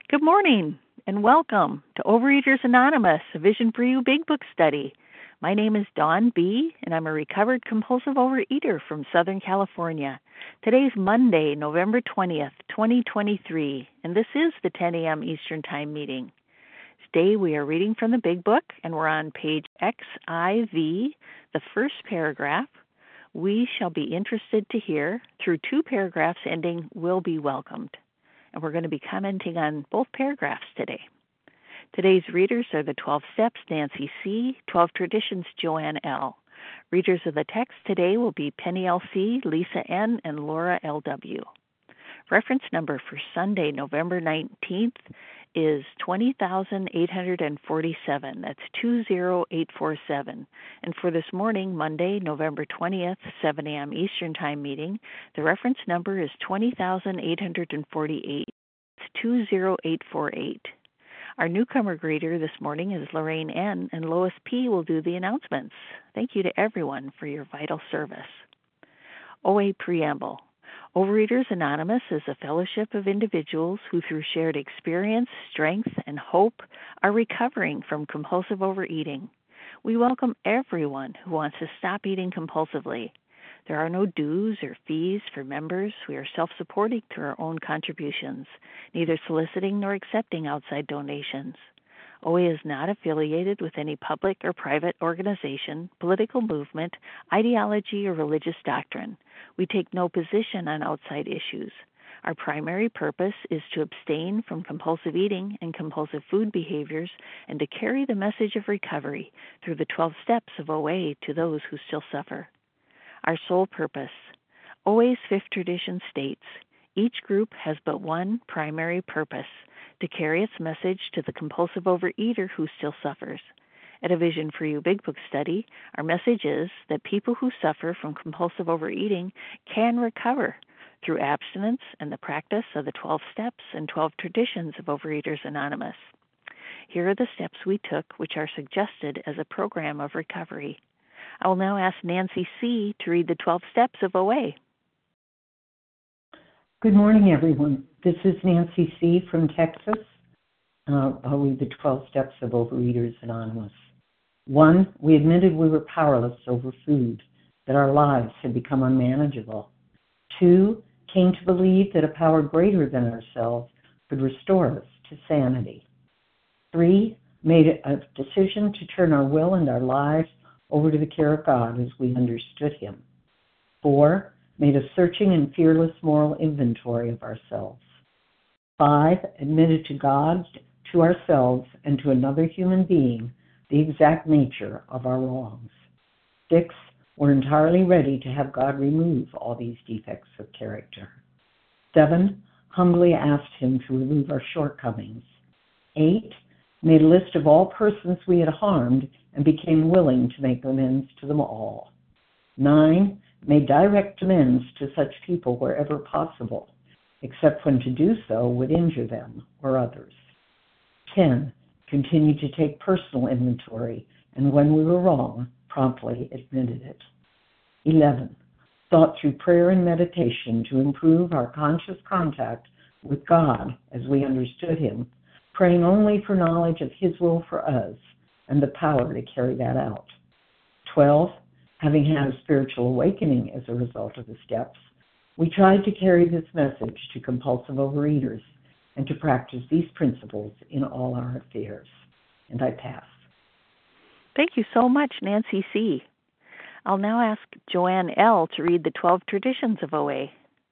Good morning and welcome to Overeaters Anonymous, a Vision for You Big Book study. My name is Dawn B., and I'm a recovered compulsive overeater from Southern California. Today's Monday, November 20th, 2023, and this is the 10 a.m. Eastern Time meeting. Today we are reading from the Big Book, and we're on page XIV, the first paragraph. We shall be interested to hear through two paragraphs ending will be welcomed. And we're going to be commenting on both paragraphs today. Today's readers are the 12 Steps, Nancy C., 12 Traditions, Joanne L. Readers of the text today will be Penny L.C., Lisa N., and Laura L.W. Reference number for Sunday, November 19th is 20,847. That's 20847. And for this morning, Monday, November 20th, 7 a.m. Eastern Time meeting, the reference number is 20,848. It's 20848. Our newcomer greeter this morning is Lorraine N., and Lois P. will do the announcements. Thank you to everyone for your vital service. OA Preamble. Overeaters Anonymous is a fellowship of individuals who, through shared experience, strength, and hope, are recovering from compulsive overeating. We welcome everyone who wants to stop eating compulsively. There are no dues or fees for members. We are self-supporting through our own contributions, neither soliciting nor accepting outside donations. OA is not affiliated with any public or private organization, political movement, ideology, or religious doctrine. We take no position on outside issues. Our primary purpose is to abstain from compulsive eating and compulsive food behaviors and to carry the message of recovery through the 12 steps of OA to those who still suffer. Our sole purpose. OA's fifth tradition states, each group has but one primary purpose, to carry its message to the compulsive overeater who still suffers. At a Vision for You Big Book study, our message is that people who suffer from compulsive overeating can recover through abstinence and the practice of the 12 steps and 12 traditions of Overeaters Anonymous. Here are the steps we took, which are suggested as a program of recovery. I will now ask Nancy C. to read the 12 steps of OA. Good morning, everyone. This is Nancy C. from Texas. I'll read the 12 steps of Overeaters Anonymous. 1, we admitted we were powerless over food, that our lives had become unmanageable. 2, came to believe that a power greater than ourselves could restore us to sanity. 3, made a decision to turn our will and our lives over to the care of God as we understood Him. 4, made a searching and fearless moral inventory of ourselves. 5, admitted to God, to ourselves, and to another human being the exact nature of our wrongs. 6, were entirely ready to have God remove all these defects of character. 7, humbly asked Him to remove our shortcomings. 8, made a list of all persons we had harmed and became willing to make amends to them all. 9, made direct amends to such people wherever possible, except when to do so would injure them or others. 10, continued to take personal inventory, and when we were wrong, promptly admitted it. 11, thought through prayer and meditation to improve our conscious contact with God as we understood Him, praying only for knowledge of His will for us and the power to carry that out. 12, having had a spiritual awakening as a result of the steps, we tried to carry this message to compulsive overeaters and to practice these principles in all our affairs. And I pass. Thank you so much, Nancy C. I'll now ask Joanne L. to read the 12 traditions of OA.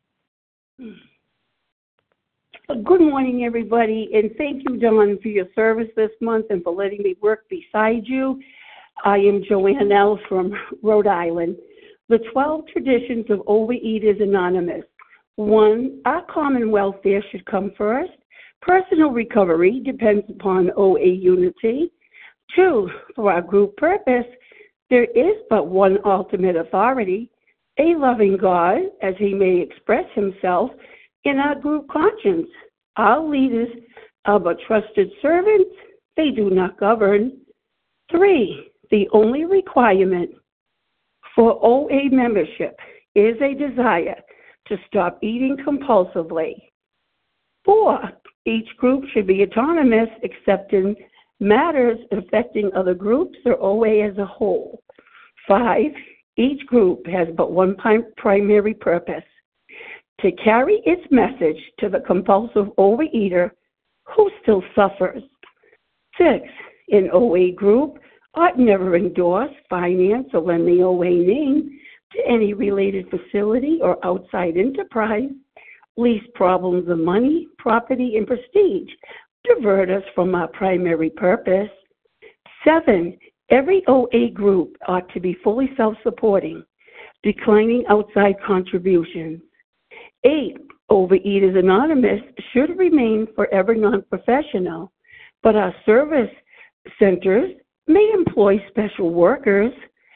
Good morning, everybody, and thank you, Dawn, for your service this month and for letting me work beside you. I am Joanne L. from Rhode Island. The 12 traditions of Overeaters Anonymous. 1, our common welfare should come first. Personal recovery depends upon OA unity. 2, for our group purpose, there is but one ultimate authority, a loving God, as He may express Himself in our group conscience. Our leaders are but trusted servants. They do not govern. 3, the only requirement for OA membership is a desire to stop eating compulsively. 4, Each group should be autonomous except in matters affecting other groups or OA as a whole. 5, each group has but one primary purpose: to carry its message to the compulsive overeater who still suffers. 6, an OA group ought never endorse, finance, or lend the OA name to any related facility or outside enterprise, lest problems of money, property, and prestige divert us from our primary purpose. 7, every OA group ought to be fully self-supporting, declining outside contributions. 8, Overeaters Anonymous should remain forever non-professional, but our service centers may employ special workers.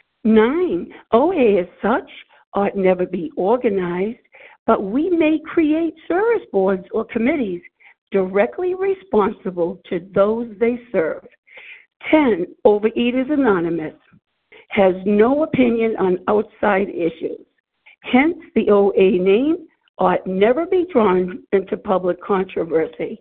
9, OA as such ought never be organized, but we may create service boards or committees directly responsible to those they serve. 10, Overeaters Anonymous has no opinion on outside issues. Hence, the OA name ought never be drawn into public controversy.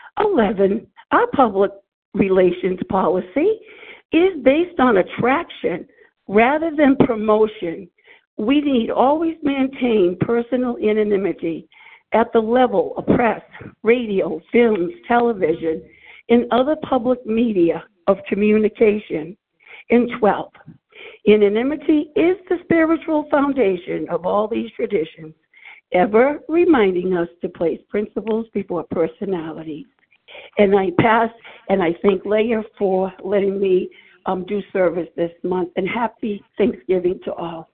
11, our public relations policy is based on attraction rather than promotion. We need always maintain personal anonymity at the level of press, radio, films, television, and other public media of communication. And 12, anonymity is the spiritual foundation of all these traditions, ever reminding us to place principles before personalities. And I pass, and I thank Leah for letting me do service this month, and happy Thanksgiving to all.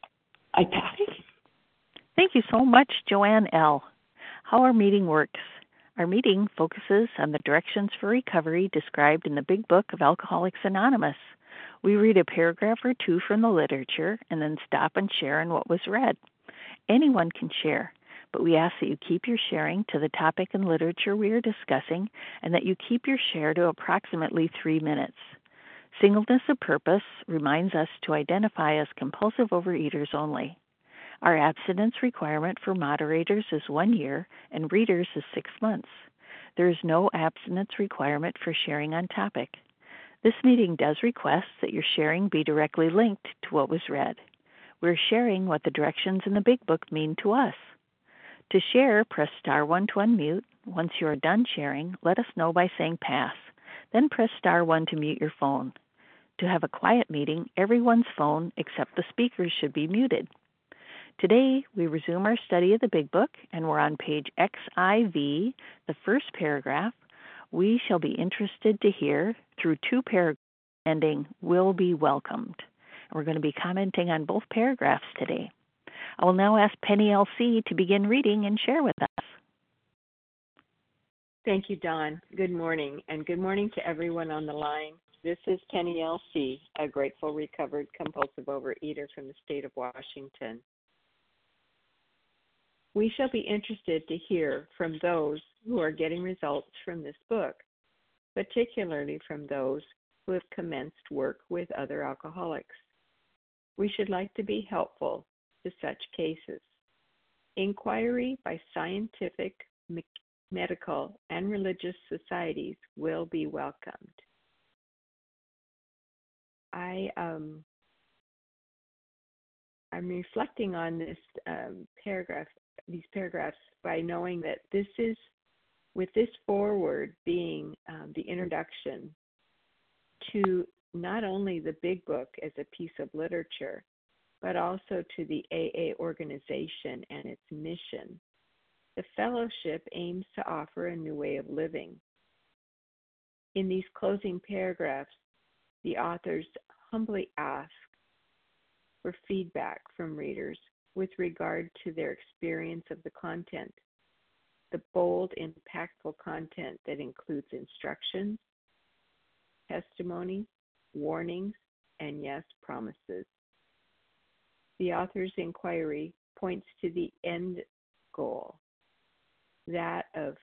I pass. Thank you so much, Joanne L. How our meeting works. Our meeting focuses on the directions for recovery described in the Big Book of Alcoholics Anonymous. We read a paragraph or two from the literature and then stop and share on what was read. Anyone can share, but we ask that you keep your sharing to the topic and literature we are discussing and that you keep your share to approximately 3 minutes. Singleness of purpose reminds us to identify as compulsive overeaters only. Our abstinence requirement for moderators is 1 year and readers is 6 months. There is no abstinence requirement for sharing on topic. This meeting does request that your sharing be directly linked to what was read. We're sharing what the directions in the Big Book mean to us. To share, press *1 to unmute. Once you are done sharing, let us know by saying pass. Then press *1 to mute your phone. To have a quiet meeting, everyone's phone except the speakers should be muted. Today, we resume our study of the Big Book, and we're on page XIV, the first paragraph. We shall be interested to hear through 2 paragraphs ending will be welcomed. And we're going to be commenting on both paragraphs today. I will now ask Penny L.C. to begin reading and share with us. Thank you, Dawn. Good morning, and good morning to everyone on the line. This is Penny L.C., a grateful, recovered, compulsive overeater from the state of Washington. We shall be interested to hear from those who are getting results from this book, particularly from those who have commenced work with other alcoholics. We should like to be helpful to such cases. Inquiry by scientific, medical, and religious societies will be welcomed. I'm reflecting on this these paragraphs by knowing that this is, with this foreword being the introduction to not only the Big Book as a piece of literature, but also to the AA organization and its mission. The fellowship aims to offer a new way of living. In these closing paragraphs, the authors humbly ask for feedback from readers with regard to their experience of the content, the bold, impactful content that includes instructions, testimonies, warnings, and yes, promises. The author's inquiry points to the end goal, that of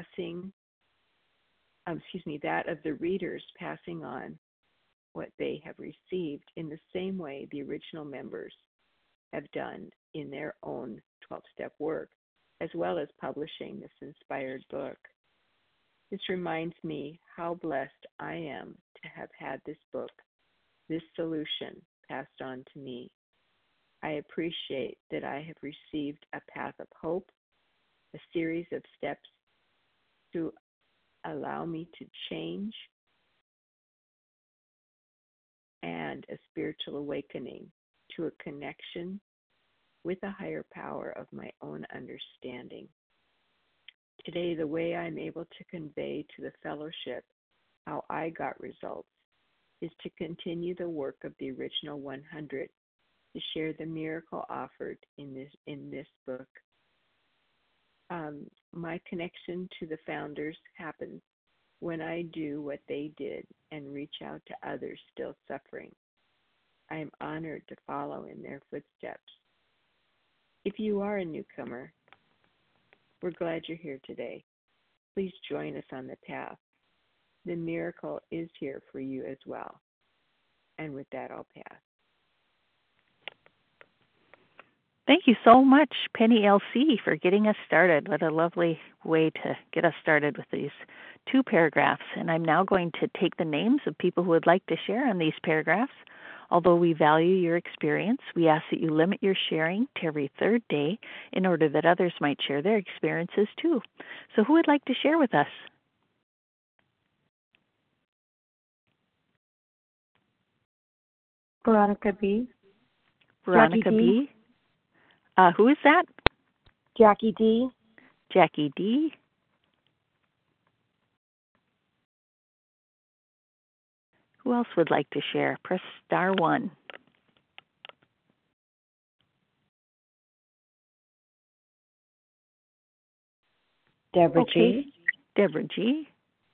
the readers passing on what they have received in the same way the original members have done in their own 12-step work, as well as publishing this inspired book. This reminds me how blessed I am to have had this book, this solution passed on to me. I appreciate that I have received a path of hope, a series of steps to allow me to change, and a spiritual awakening to a connection with a higher power of my own understanding. Today, the way I'm able to convey to the fellowship how I got results is to continue the work of the original 100, to share the miracle offered in this book. My connection to the founders happens when I do what they did and reach out to others still suffering. I am honored to follow in their footsteps. If you are a newcomer, we're glad you're here today. Please join us on the path. The miracle is here for you as well. And with that, I'll pass. Thank you so much, Penny LC, for getting us started. What a lovely way to get us started with these 2 paragraphs. And I'm now going to take the names of people who would like to share on these paragraphs. Although we value your experience, we ask that you limit your sharing to every 3rd day in order that others might share their experiences too. So who would like to share with us? Veronica B. Veronica B. Who is that? Jackie D. Jackie D. Who else would like to share? Press star 1. Deborah Okay. G. Deborah G.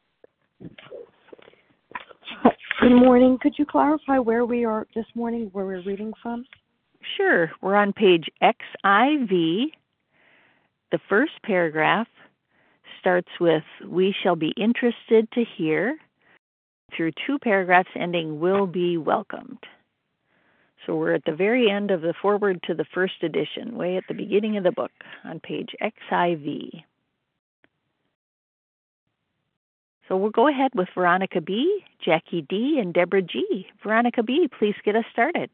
Good morning. Could you clarify where we are this morning, where we're reading from? Sure. We're on page XIV. The first paragraph starts with, "We shall be interested to hear," through 2 paragraphs ending, "will be welcomed." So we're at the very end of the foreword to the first edition, way at the beginning of the book on page XIV. So we'll go ahead with Veronica B., Jackie D., and Deborah G. Veronica B., please get us started.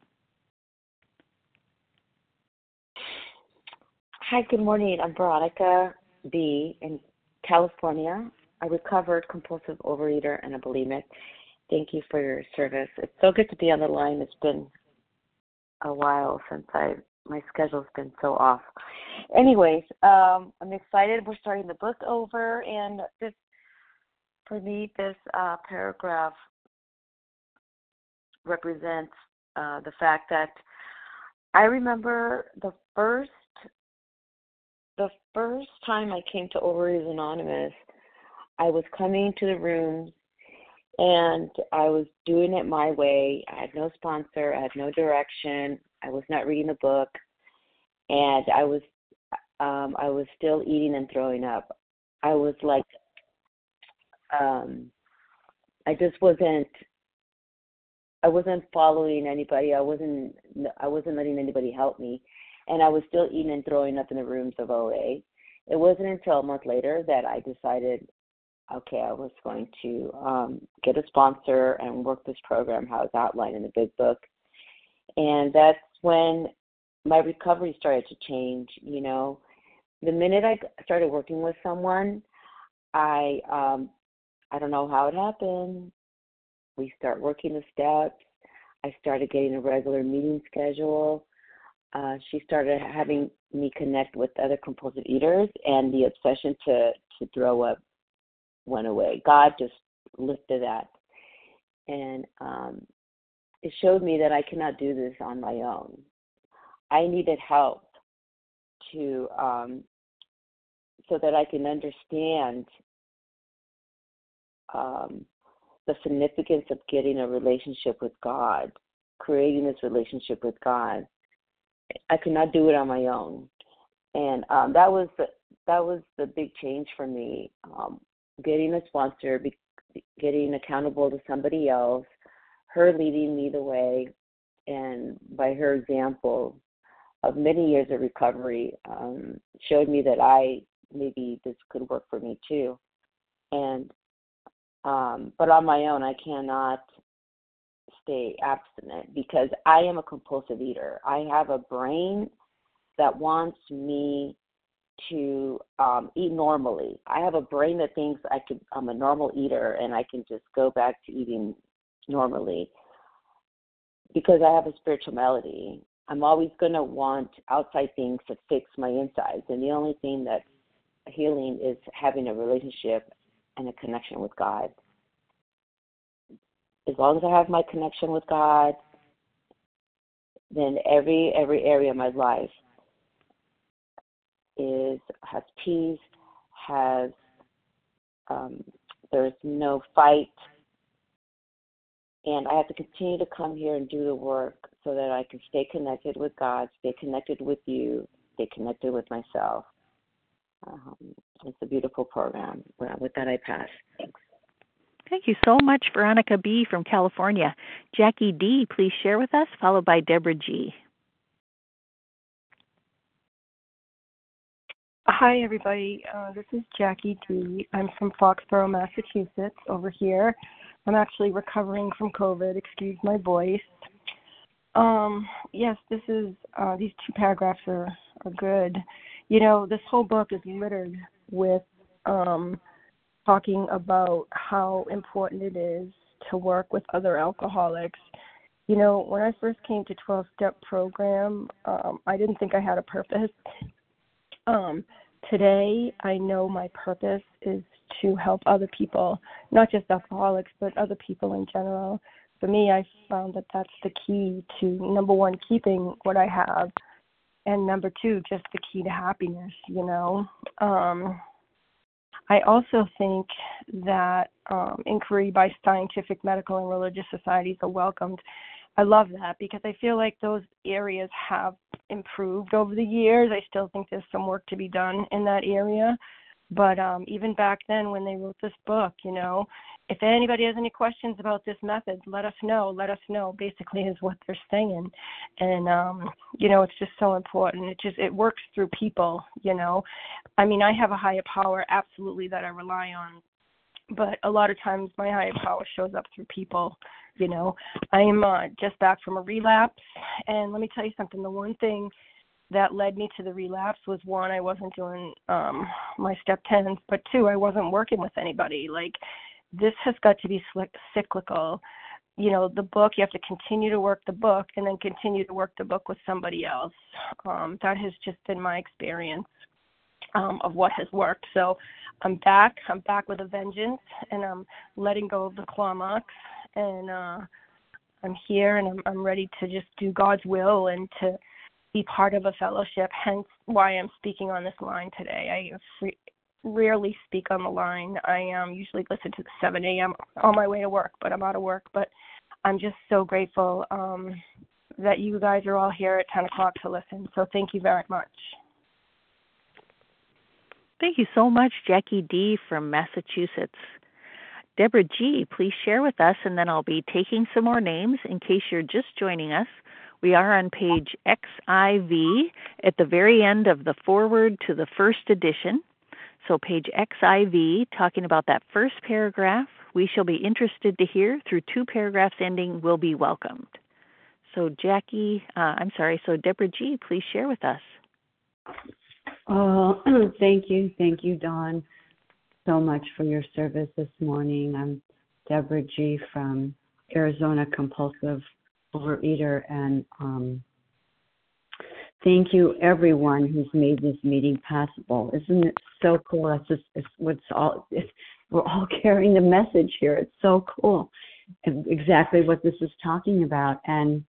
Hi, good morning. I'm Veronica B. in California, a recovered compulsive overeater and a bulimic. Thank you for your service. It's so good to be on the line. It's been a while since my schedule's been so off. Anyways, I'm excited. We're starting the book over, and for me, this paragraph represents the fact that I remember the first time I came to Overeaters Anonymous, I was coming to the rooms and I was doing it my way. I had no sponsor, I had no direction, I was not reading the book, and I was still eating and throwing up. I was like, I wasn't following anybody. I wasn't letting anybody help me. And I was still eating and throwing up in the rooms of OA. It wasn't until a month later that I decided, okay, I was going to get a sponsor and work this program how it's outlined in the big book. And that's when my recovery started to change. You know, the minute I started working with someone, I don't know how it happened. We start working the steps. I started getting a regular meeting schedule. She started having me connect with other compulsive eaters, and the obsession to throw up went away. God just lifted that. And it showed me that I cannot do this on my own. I needed help to so that I can understand the significance of getting a relationship with God, creating this relationship with God. I could not do it on my own, and that was the big change for me. Getting a sponsor, getting accountable to somebody else, her leading me the way, and by her example of many years of recovery, showed me that maybe this could work for me too. And but on my own, I cannot stay abstinent because I am a compulsive eater. I have a brain that wants me to eat normally. I have a brain that thinks I'm a normal eater and I can just go back to eating normally because I have a spiritual malady. I'm always going to want outside things to fix my insides, and the only thing that's healing is having a relationship and a connection with God. As long as I have my connection with God, then every area of my life has peace, there's no fight, and I have to continue to come here and do the work so that I can stay connected with God, stay connected with you, stay connected with myself. It's a beautiful program. With that, I pass. Thanks. Thank you so much, Veronica B. from California. Jackie D., please share with us, followed by Deborah G. Hi, everybody. This is Jackie D. I'm from Foxborough, Massachusetts, over here. I'm actually recovering from COVID. Excuse my voice. Yes, this is these two paragraphs are good. You know, this whole book is littered with talking about how important it is to work with other alcoholics. You know, when I first came to 12-Step Program, I didn't think I had a purpose. Today, I know my purpose is to help other people, not just alcoholics, but other people in general. For me, I found that that's the key to, number one, keeping what I have, and number two, just the key to happiness, you know. I also think that inquiry by scientific, medical, and religious societies are welcomed. I love that because I feel like those areas have improved over the years. I still think there's some work to be done in that area. But even back then when they wrote this book, you know, if anybody has any questions about this method, let us know, basically is what they're saying. And, you know, it's just so important. It works through people, you know. I mean, I have a higher power, absolutely, that I rely on. But a lot of times my higher power shows up through people, you know. I am just back from a relapse. And let me tell you something. The one thing that led me to the relapse was, one, I wasn't doing my step 10s, but two, I wasn't working with anybody. Like, this has got to be cyclical. You know, the book, you have to continue to work the book and then continue to work the book with somebody else. That has just been my experience of what has worked. So I'm back with a vengeance, and I'm letting go of the claw marks, and I'm here, and I'm ready to just do God's will and to be part of a fellowship, hence why I'm speaking on this line today. I rarely speak on the line. I usually listen to the 7 a.m. on my way to work, but I'm out of work. But I'm just so grateful that you guys are all here at 10 o'clock to listen. So thank you very much. Thank you so much, Jackie D. from Massachusetts. Deborah G., please share with us, and then I'll be taking some more names in case you're just joining us. We are on page XIV at the very end of the foreword to the first edition. So page XIV, talking about that first paragraph, we shall be interested to hear through 2 paragraphs ending will be welcomed. So so Deborah G., please share with us. Oh, thank you, Dawn, so much for your service this morning. I'm Deborah G. from Arizona, compulsive overeater, and thank you everyone who's made this meeting possible. Isn't it so cool? We're all carrying the message here. It's so cool, and exactly what this is talking about. And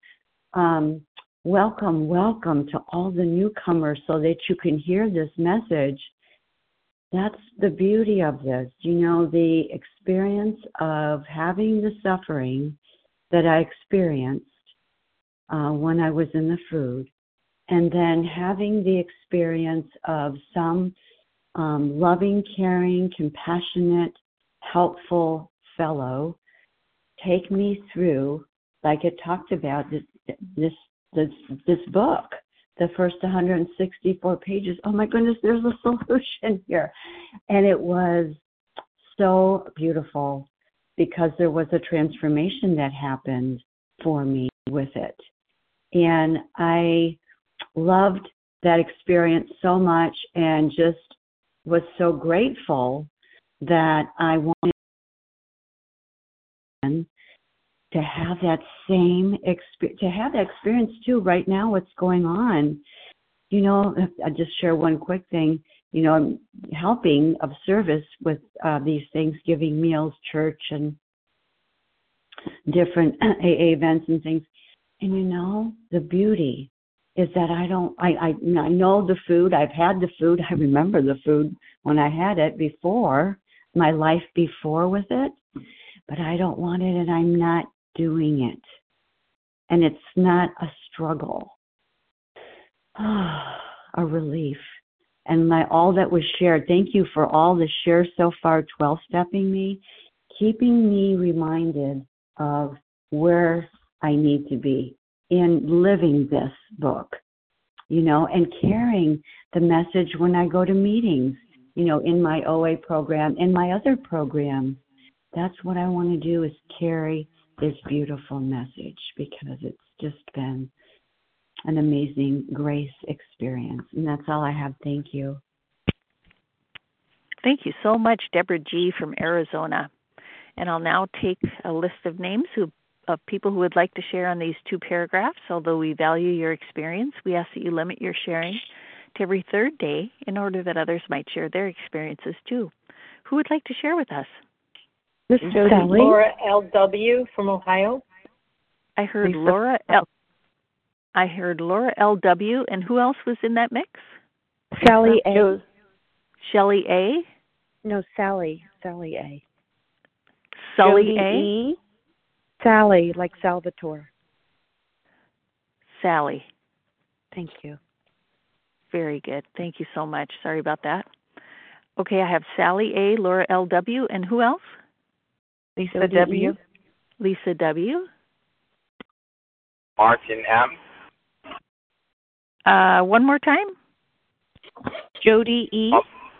welcome to all the newcomers so that you can hear this message. That's the beauty of this. You know, the experience of having the suffering that I experienced when I was in the food, and then having the experience of some loving, caring, compassionate, helpful fellow take me through, like it talked about, this book, the first 164 pages. Oh my goodness, there's a solution here. And it was so beautiful because there was a transformation that happened for me with it. And I loved that experience so much and just was so grateful that I wanted to have that same experience too. Right now, what's going on, I just share one quick thing. I'm helping of service with these Thanksgiving meals, church, and different AA events and things. And the beauty is that I know the food. I've had the food. I remember the food when I had it before, my life before with it. But I don't want it, and I'm not doing it. And it's not a struggle. A relief. And all that was shared. Thank you for all the shares so far, 12-stepping me, keeping me reminded of where I need to be in living this book, and carrying the message when I go to meetings, in my OA program and my other programs. That's what I want to do, is carry this beautiful message, because it's just been an amazing grace experience. And that's all I have. Thank you. Thank you so much, Deborah G. from Arizona. And I'll now take a list of names of people who would like to share on these 2 paragraphs. Although we value your experience, we ask that you limit your sharing to every 3rd day in order that others might share their experiences too. Who would like to share with us? Miss Jody. Laura L.W. from Ohio. I heard Laura L.W. And who else was in that mix? Sally A. Shelley A. No, Sally. Sally A. Sully Jody A. E. Sally, like Salvatore. Sally. Thank you. Very good. Thank you so much. Sorry about that. Okay, I have Sally A., Laura L.W., and who else? Lisa W. Lisa W. Martin M. One more time. Jody E.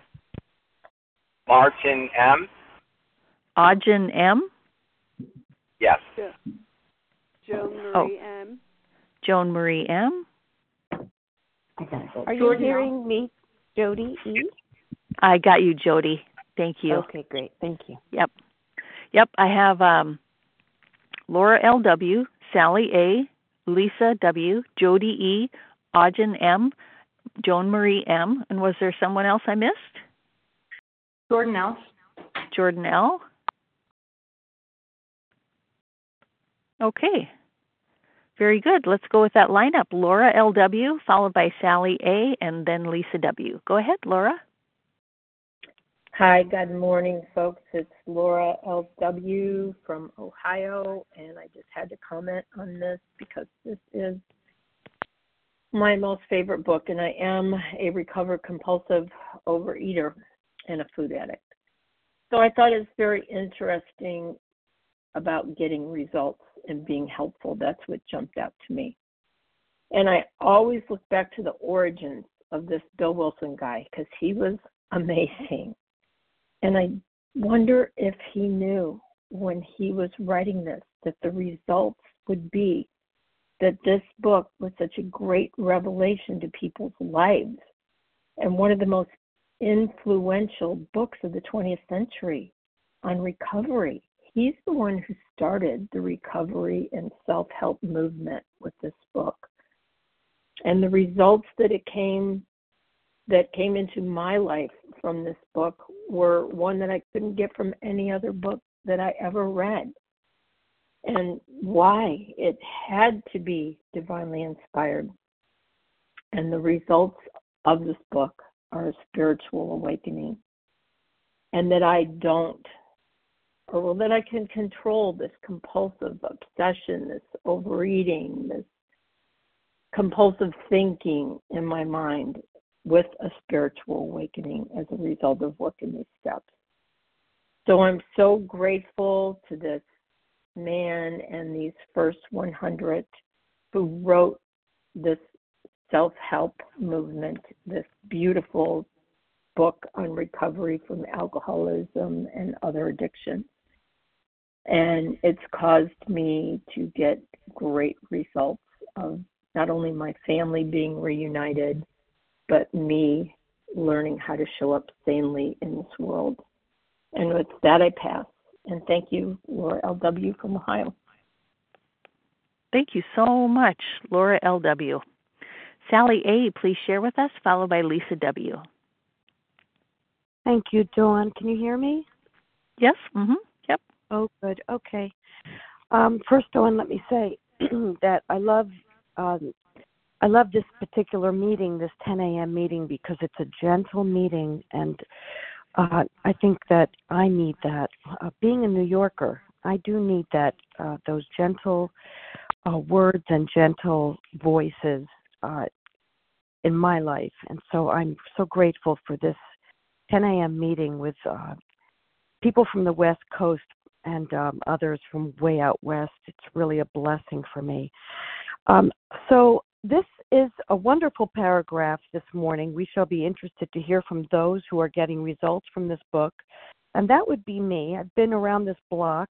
Martin M. Auden M. Yes. Joan Marie M. Joan Marie M. Are you hearing me, Jody E? I got you, Jody. Thank you. Okay, great. Thank you. Yep. I have Laura L.W., Sally A., Lisa W., Jody E., Auden M., Joan Marie M., and was there someone else I missed? Jordan L. Jordan L. Okay. Very good. Let's go with that lineup. Laura L.W., followed by Sally A., and then Lisa W. Go ahead, Laura. Hi, good morning, folks. It's Laura L.W. from Ohio, and I just had to comment on this because this is my most favorite book, and I am a recovered compulsive overeater and a food addict. So I thought it's very interesting about getting results and being helpful. That's what jumped out to me. And I always look back to the origins of this Bill Wilson guy because he was amazing. And I wonder if he knew when he was writing this that the results would be that this book was such a great revelation to people's lives and one of the most influential books of the 20th century on recovery. He's the one who started the recovery and self-help movement with this book. And the results that came into my life from this book were one that I couldn't get from any other book that I ever read. And why? It had to be divinely inspired. And the results of this book are a spiritual awakening. And that I don't, or that I can control this compulsive obsession, this overeating, this compulsive thinking in my mind with a spiritual awakening as a result of working these steps. So I'm so grateful to this man and these first 100 who wrote this self-help movement, this beautiful book on recovery from alcoholism and other addictions. And it's caused me to get great results of not only my family being reunited, but me learning how to show up sanely in this world. And with that, I pass. And thank you, Laura L.W. from Ohio. Thank you so much, Laura L.W. Sally A., please share with us, followed by Lisa W. Thank you, Dawn. Can you hear me? Yes? Mm-hmm. Yep. Oh, good. Okay. First, Dawn, let me say that I love this particular meeting, this 10 a.m. meeting, because it's a gentle meeting, and I think that I need that. Being a New Yorker, I do need that, those gentle words and gentle voices in my life. And so I'm so grateful for this 10 a.m. meeting with people from the West Coast and others from way out west. It's really a blessing for me. So this is a wonderful paragraph this morning. We shall be interested to hear from those who are getting results from this book. And that would be me. I've been around this block.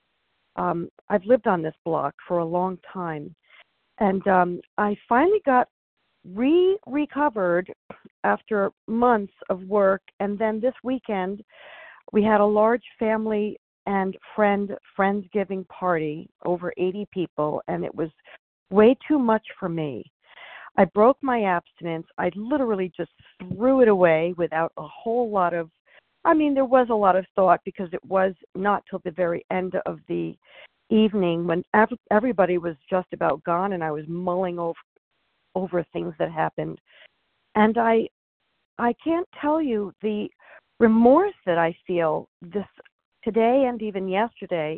I've lived on this block for a long time. And I finally got recovered after months of work. And then this weekend, we had a large family and friendsgiving party, over 80 people, and it was way too much for me. I broke my abstinence. I literally just threw it away without a whole lot of, there was a lot of thought, because it was not till the very end of the evening when everybody was just about gone, and I was mulling over things that happened. And I can't tell you the remorse that I feel this today and even yesterday.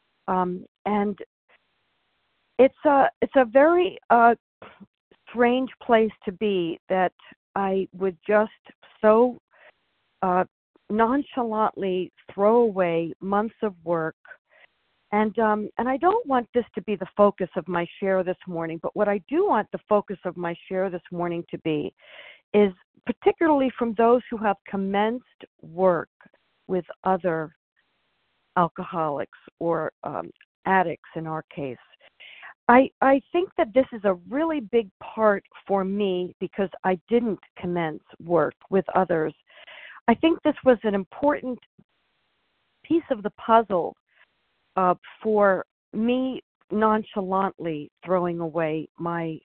And it's a very strange place to be, that I would just so nonchalantly throw away months of work. And I don't want this to be the focus of my share this morning, but what I do want the focus of my share this morning to be is particularly from those who have commenced work with other alcoholics or addicts in our case. I think that this is a really big part for me, because I didn't commence work with others. I think this was an important piece of the puzzle for me nonchalantly throwing away my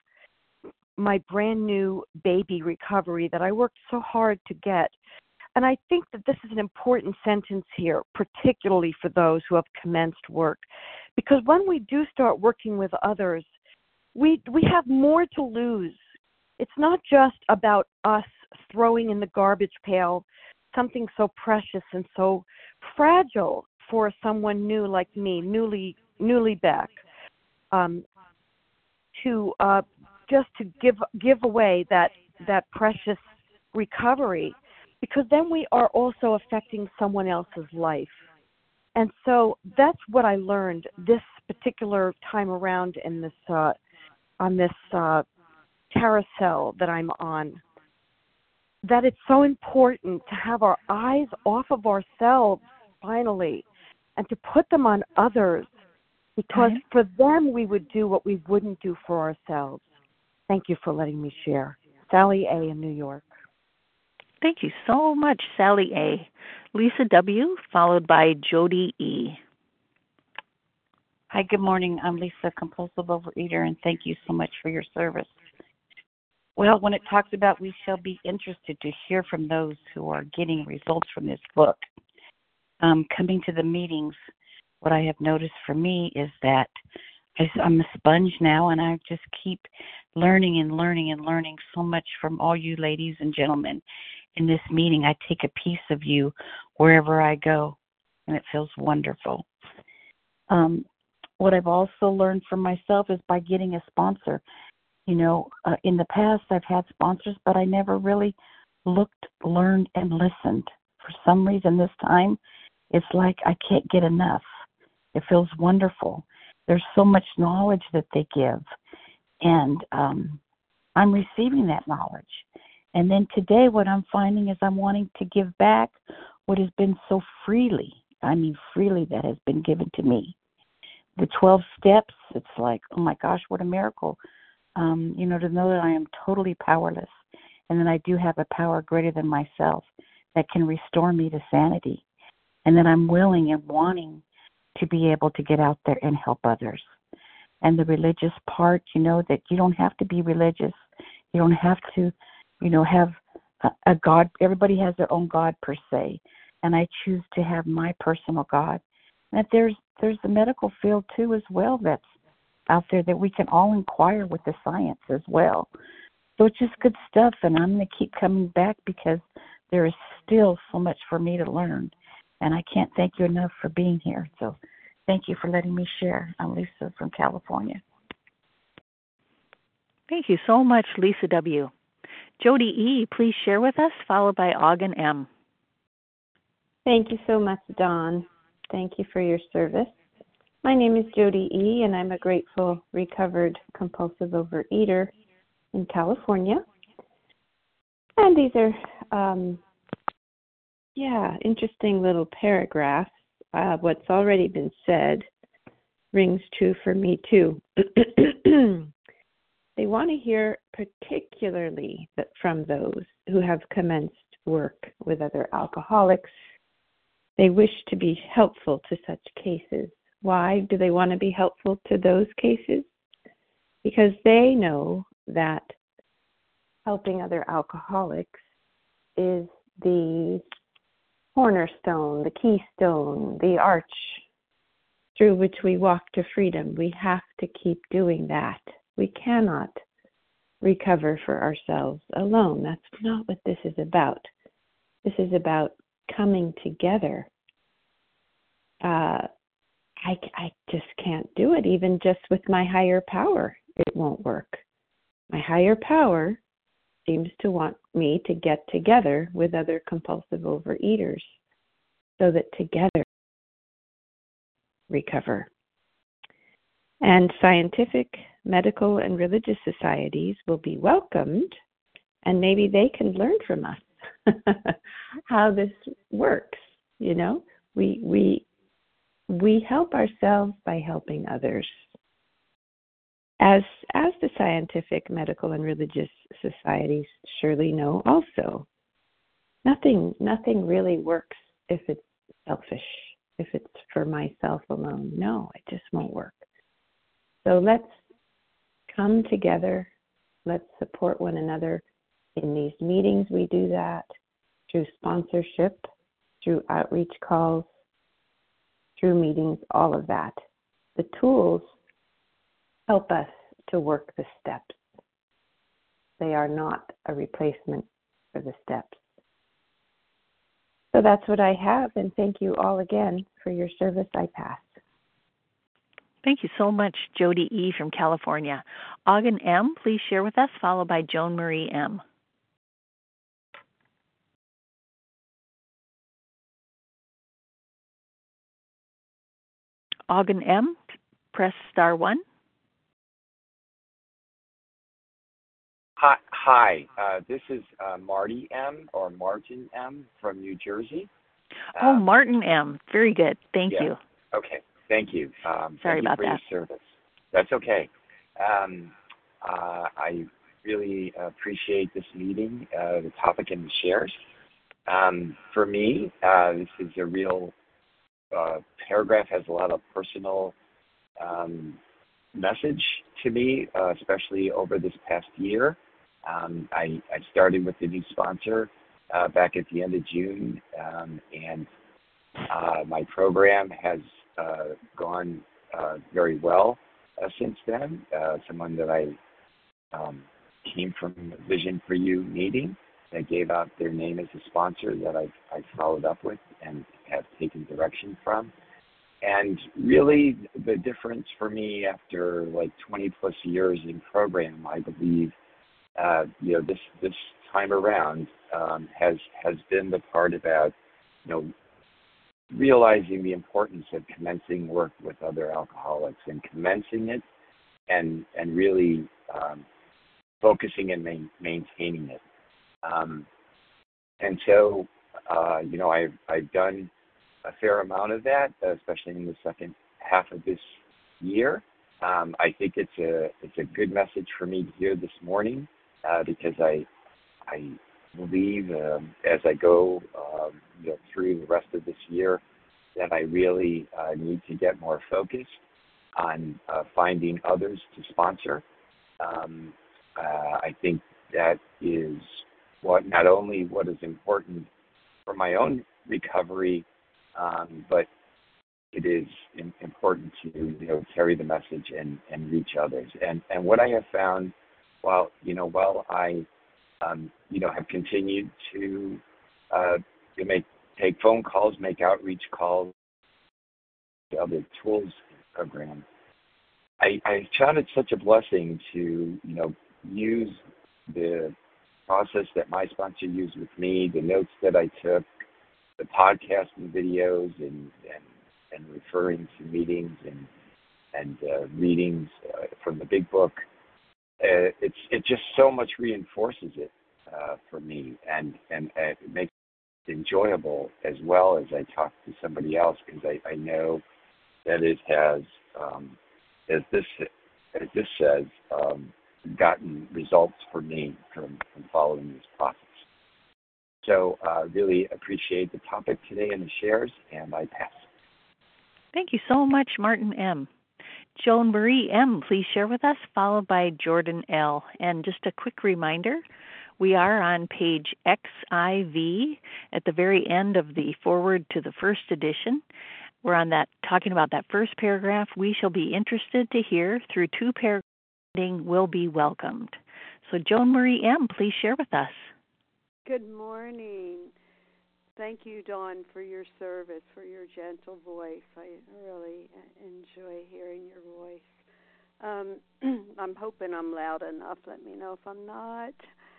brand new baby recovery that I worked so hard to get. And I think that this is an important sentence here, particularly for those who have commenced work, because when we do start working with others, we have more to lose. It's not just about us throwing in the garbage pail something so precious and so fragile for someone new like me, newly back, to just to give away that precious recovery, because then we are also affecting someone else's life. And so that's what I learned this particular time around in this on this carousel that I'm on, that it's so important to have our eyes off of ourselves finally and to put them on others, because for them we would do what we wouldn't do for ourselves. Thank you for letting me share. Sally A. in New York. Thank you so much, Sally A. Lisa W., followed by Jody E. Hi, good morning. I'm Lisa, compulsive overeater, and thank you so much for your service. Well, when it talks about we shall be interested to hear from those who are getting results from this book, coming to the meetings, what I have noticed for me is that I'm a sponge now, and I just keep learning and learning and learning so much from all you ladies and gentlemen in this meeting. I take a piece of you wherever I go, and it feels wonderful. What I've also learned from myself is by getting a sponsor. In the past I've had sponsors, but I never really looked, learned, and listened. For some reason this time, it's like I can't get enough. It feels wonderful. There's so much knowledge that they give, and I'm receiving that knowledge. And then today what I'm finding is I'm wanting to give back what has been so freely, freely that has been given to me. The 12 steps, it's like, oh my gosh, what a miracle. To know that I am totally powerless and that I do have a power greater than myself that can restore me to sanity, and that I'm willing and wanting to be able to get out there and help others. And the religious part, that you don't have to be religious. You don't have to, have a God. Everybody has their own God per se, and I choose to have my personal God. And that there's the medical field too as well that's out there that we can all inquire with the science as well. So it's just good stuff, and I'm going to keep coming back because there is still so much for me to learn, and I can't thank you enough for being here. So thank you for letting me share. I'm Lisa from California. Thank you so much, Lisa W. Jody E., please share with us, followed by Ogden M. Thank you so much, Dawn. Thank you for your service. My name is Jody E., and I'm a grateful, recovered, compulsive overeater in California. And these are, interesting little paragraphs. What's already been said rings true for me, too. They want to hear particularly from those who have commenced work with other alcoholics. They wish to be helpful to such cases. Why do they want to be helpful to those cases? Because they know that helping other alcoholics is the cornerstone, the keystone, the arch through which we walk to freedom. We have to keep doing that. We cannot recover for ourselves alone. That's not what this is about. This is about coming together. I just can't do it, even just with my higher power. It won't work. My higher power seems to want me to get together with other compulsive overeaters so that together recover. And scientific, medical, and religious societies will be welcomed, and maybe they can learn from us how this works. We help ourselves by helping others. As the scientific, medical, and religious societies surely know also, nothing really works if it's selfish, if it's for myself alone. No, it just won't work. So let's come together. Let's support one another in these meetings. We do that through sponsorship, through outreach calls, through meetings, all of that. The tools help us to work the steps. They are not a replacement for the steps. So that's what I have, and thank you all again for your service. I pass. Thank you so much, Jody E. from California. Ogden M., please share with us, followed by Joan Marie M. Ogden M., press star 1. Hi. This is Marty M. or Martin M. from New Jersey. Martin M. Very good. Thank you. Okay. Thank you. Sorry about that. Your service. That's okay. I really appreciate this meeting, the topic and the shares. For me, this is a real paragraph, has a lot of personal message to me, especially over this past year. I started with the new sponsor back at the end of June, and my program has gone very well since then. Someone that I came from Vision for You meeting that gave out their name as a sponsor that I followed up with and have taken direction from. And really the difference for me after like 20 plus years in program, I believe, this time around has been the part about, realizing the importance of commencing work with other alcoholics and commencing it and really focusing and maintaining it. And so, I've done a fair amount of that, especially in the second half of this year. I think it's a good message for me to hear this morning because I believe as I go through the rest of this year that I really need to get more focused on finding others to sponsor. I think that is not only what is important for my own recovery, but it is important to carry the message and reach others. And what I have found, while I have continued to take phone calls, make outreach calls, other tools program, I found it such a blessing to use the process that my sponsor used with me, the notes that I took, the podcast and videos, and referring to meetings and readings from the big book. It just so much reinforces it for me, and it makes it enjoyable as well as I talk to somebody else, because I know that it has, as this says, gotten results for me from following this process. So really appreciate the topic today and the shares, and I pass. Thank you so much, Martin M. Joan Marie M., please share with us, followed by Jordan L. And just a quick reminder, we are on page XIV at the very end of the foreword to the first edition. We're on that, talking about that first paragraph. We shall be interested to hear through two paragraphs will be welcomed. So Joan Marie M., please share with us. Good morning. Thank you, Dawn, for your service, for your gentle voice. I really enjoy hearing your voice. I'm hoping I'm loud enough. Let me know if I'm not.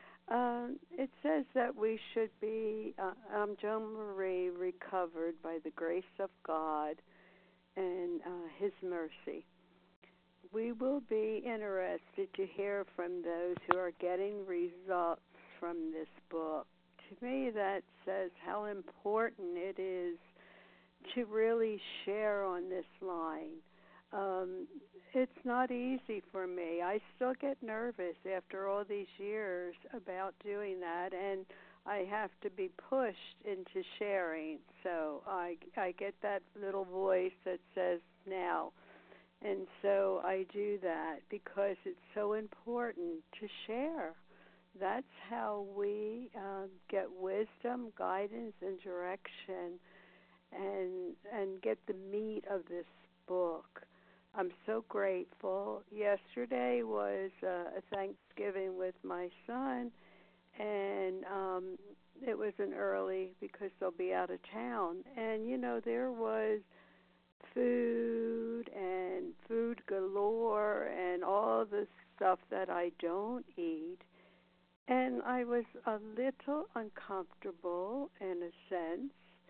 It says that we should be, I'm Joan Marie, recovered by the grace of God and His mercy. We will be interested to hear from those who are getting results from this book. To me, that says how important it is to really share on this line. It's not easy for me. I still get nervous after all these years about doing that, and I have to be pushed into sharing. So I get that little voice that says now. And so I do that because it's so important to share. That's how we get wisdom, guidance, and direction, and get the meat of this book. I'm so grateful. Yesterday was a Thanksgiving with my son, and it was an early because they'll be out of town. And, there was food and food galore and all the stuff that I don't eat. And I was a little uncomfortable in a sense,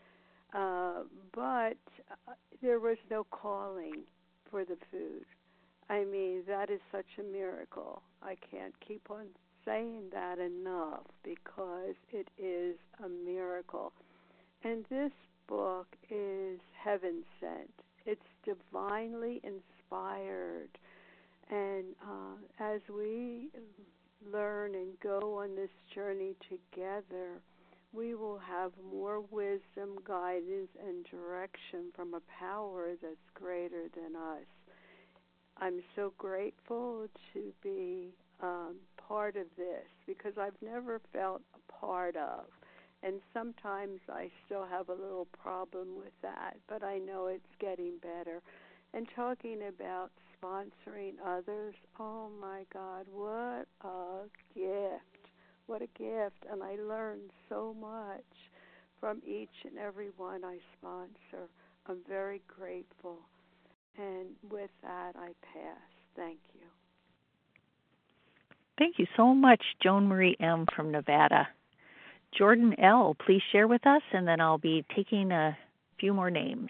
but there was no calling for the food. I mean, that is such a miracle. I can't keep on saying that enough because it is a miracle. And this book is heaven sent. It's divinely inspired. And as we learn and go on this journey together, we will have more wisdom, guidance, and direction from a power that's greater than us. I'm so grateful to be part of this because I've never felt a part of. And sometimes I still have a little problem with that, but I know it's getting better. And talking about sponsoring others, oh my God, what a gift. What a gift. And I learned so much from each and every one I sponsor. I'm very grateful. And with that, I pass. Thank you. Thank you so much, Joan Marie M. from Nevada. Jordan L., please share with us, and then I'll be taking a few more names.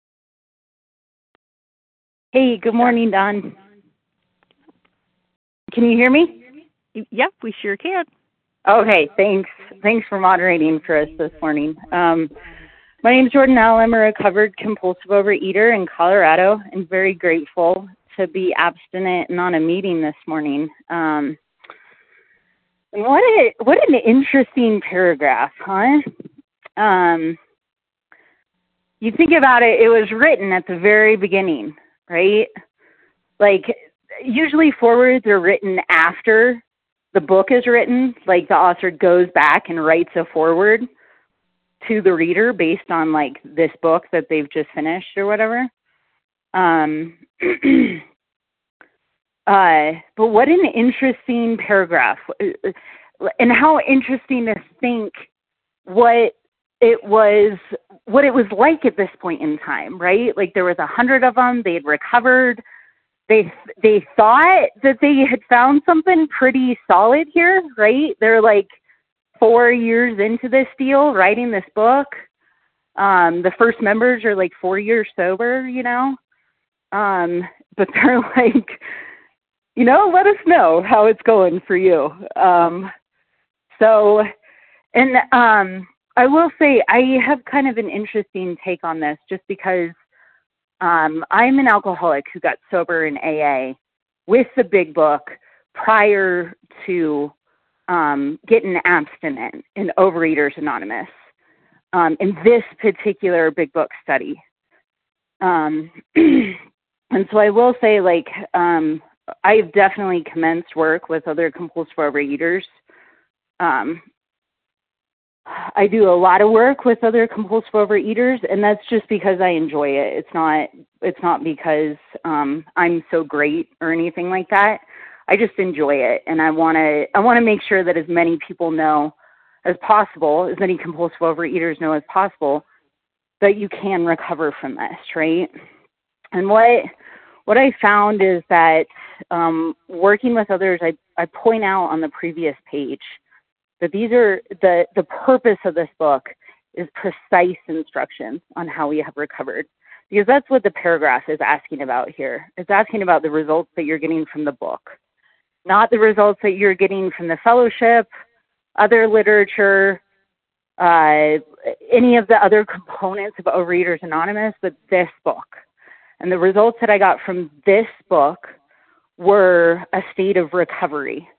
Hey, good morning, Don. Can you hear me? Yep, we sure can. Okay, thanks. Thanks for moderating for us this morning. My name is Jordan L. I'm a recovered compulsive overeater in Colorado and very grateful to be abstinent and on a meeting this morning. And what an interesting paragraph, huh? You think about it, it was written at the very beginning, right? Like, usually forewords are written after the book is written. Like, the author goes back and writes a foreword to the reader based on, like, this book that they've just finished or whatever. But what an interesting paragraph. And how interesting to think what it was like at this point in time, right? Like, there was 100 of them. They had recovered. They thought that they had found something pretty solid here, right? They're like 4 years into this deal, writing this book. The first members are like 4 years sober, you know? But they're like, you know, let us know how it's going for you. I will say I have kind of an interesting take on this just because I'm an alcoholic who got sober in AA with the big book prior to getting abstinent in Overeaters Anonymous in this particular big book study. And so I will say, like, I've definitely commenced work with other compulsive overeaters. I do a lot of work with other compulsive overeaters, and that's just because I enjoy it. It's not because I'm so great or anything like that. I just enjoy it, and I want to make sure that as many people know as possible, as many compulsive overeaters know as possible, that you can recover from this, right? And what I found is that working with others, I point out on the previous page that these are the purpose of this book is precise instructions on how we have recovered. Because that's what the paragraph is asking about here. It's asking about the results that you're getting from the book, not the results that you're getting from the fellowship, other literature, any of the other components of Overeaters Anonymous, but this book. And the results that I got from this book were a state of recovery,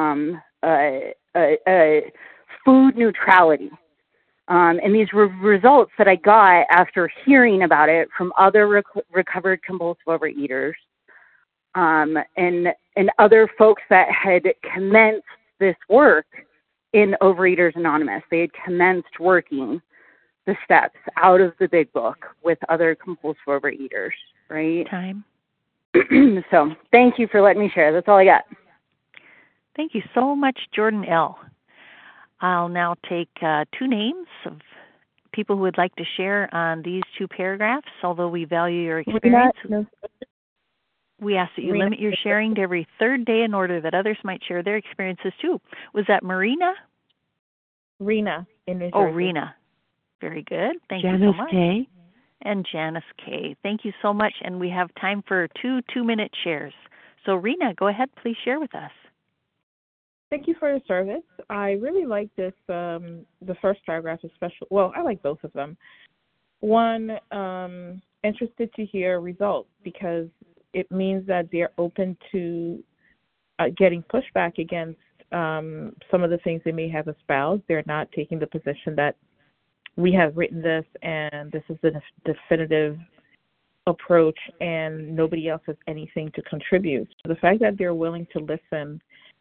food neutrality. And these were results that I got after hearing about it from other recovered compulsive overeaters and other folks that had commenced this work in Overeaters Anonymous. They had commenced working the steps out of the big book with other compulsive overeaters, right? Time. So thank you for letting me share. That's all I got. Thank you so much, Jordan L. I'll now take 2 names of people who would like to share on these 2 paragraphs. Although we value your experience, we ask that you limit your sharing to every 3rd day in order that others might share their experiences too. Was that Marina? Rena in New Jersey. Oh, Rena. Very good. Thank you so much. K. And Janice K. Thank you so much. And we have time for 2 2-minute shares. So, Rena, go ahead. Please share with us. Thank you for your service. I really like this, the first paragraph especially. Well, I like both of them. One, interested to hear results because it means that they're open to getting pushback against some of the things they may have espoused. They're not taking the position that we have written this and this is the definitive approach and nobody else has anything to contribute. So the fact that they're willing to listen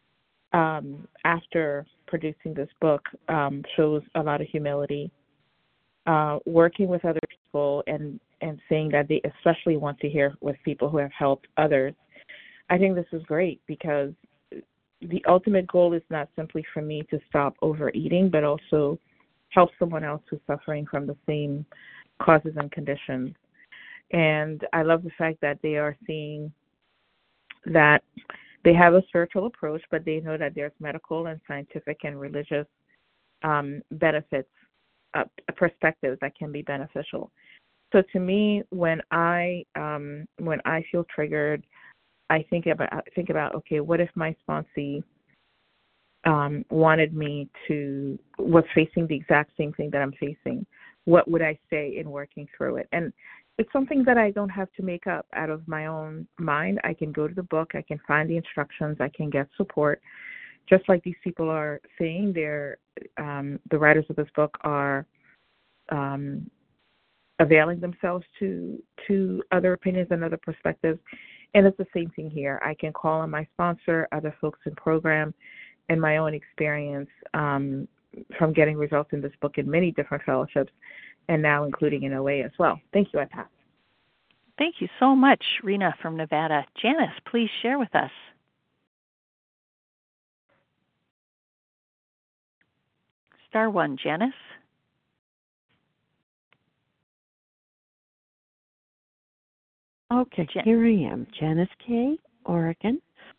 after producing this book shows a lot of humility. Working with other people and saying that they especially want to hear with people who have helped others. I think this is great because the ultimate goal is not simply for me to stop overeating, but also help someone else who's suffering from the same causes and conditions. And I love the fact that they are seeing that they have a spiritual approach, but they know that there's medical and scientific and religious benefits, perspectives that can be beneficial. So to me, when I feel triggered, I think about okay, what if my sponsee was facing the exact same thing that I'm facing? What would I say in working through it? And it's something that I don't have to make up out of my own mind. I can go to the book, I can find the instructions, I can get support. Just like these people are saying, the writers of this book are availing themselves to other opinions and other perspectives. And it's the same thing here. I can call on my sponsor, other folks in program, and my own experience from getting results in this book in many different fellowships, and now including in OA as well. Thank you, I pass. Thank you so much, Rena from Nevada. Janice, please share with us. Star 1, Janice. Okay, here I am, Janice K., Oregon.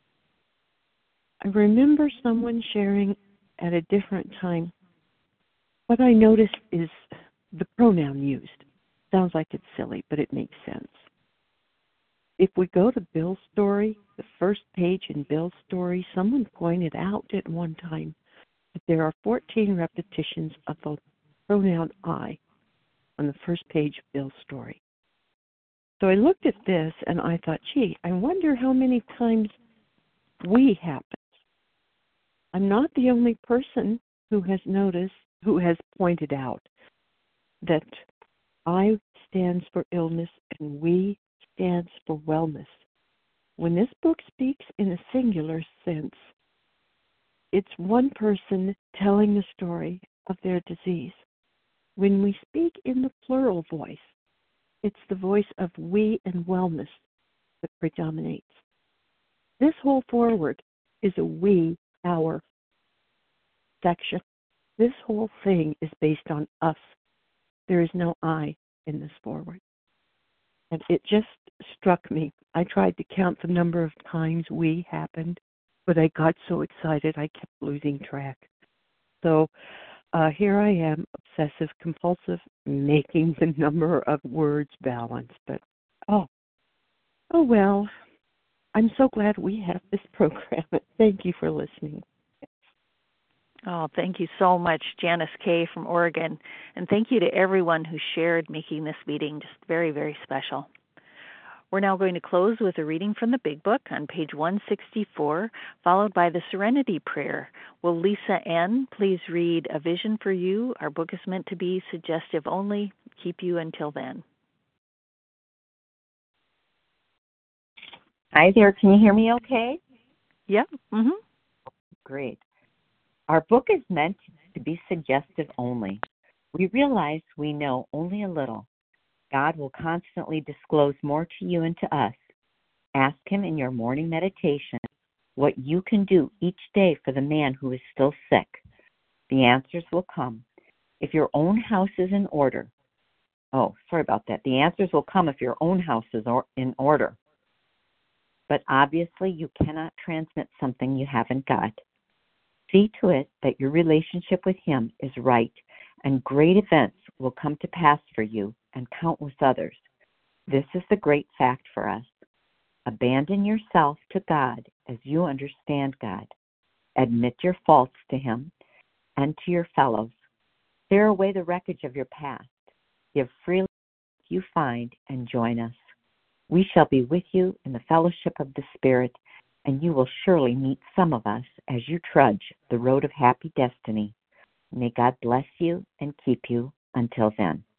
I remember someone sharing at a different time. What I noticed is the pronoun used. Sounds like it's silly, but it makes sense. If we go to Bill's story, the first page in Bill's story, someone pointed out at one time that there are 14 repetitions of the pronoun I on the first page of Bill's story. So I looked at this and I thought, gee, I wonder how many times we happens. I'm not the only person who has noticed, who has pointed out that I stands for illness and we stands for wellness. When this book speaks in a singular sense, it's one person telling the story of their disease. When we speak in the plural voice, it's the voice of we and wellness that predominates. This whole forward is a we, our section. This whole thing is based on us. There is no I in this forward. And it just struck me. I tried to count the number of times we happened, but I got so excited I kept losing track. So here I am, obsessive compulsive, making the number of words balance. But oh well, I'm so glad we have this program. Thank you for listening. Oh, thank you so much, Janice K. from Oregon. And thank you to everyone who shared, making this meeting just very, very special. We're now going to close with a reading from the Big Book on page 164, followed by the Serenity Prayer. Will Lisa N. please read A Vision for You? Our book is meant to be suggestive only. Keep you until then. Hi there. Can you hear me okay? Yep. Mm-hmm. Great. Our book is meant to be suggestive only. We realize we know only a little. God will constantly disclose more to you and to us. Ask Him in your morning meditation what you can do each day for the man who is still sick. The answers will come. If your own house is in order. The answers will come if your own house is in order. But obviously you cannot transmit something you haven't got. See to it that your relationship with Him is right, and great events will come to pass for you and countless others. This is the great fact for us. Abandon yourself to God as you understand God. Admit your faults to Him and to your fellows. Clear away the wreckage of your past. Give freely what you find and join us. We shall be with you in the fellowship of the Spirit, and you will surely meet some of us as you trudge the road of happy destiny. May God bless you and keep you until then.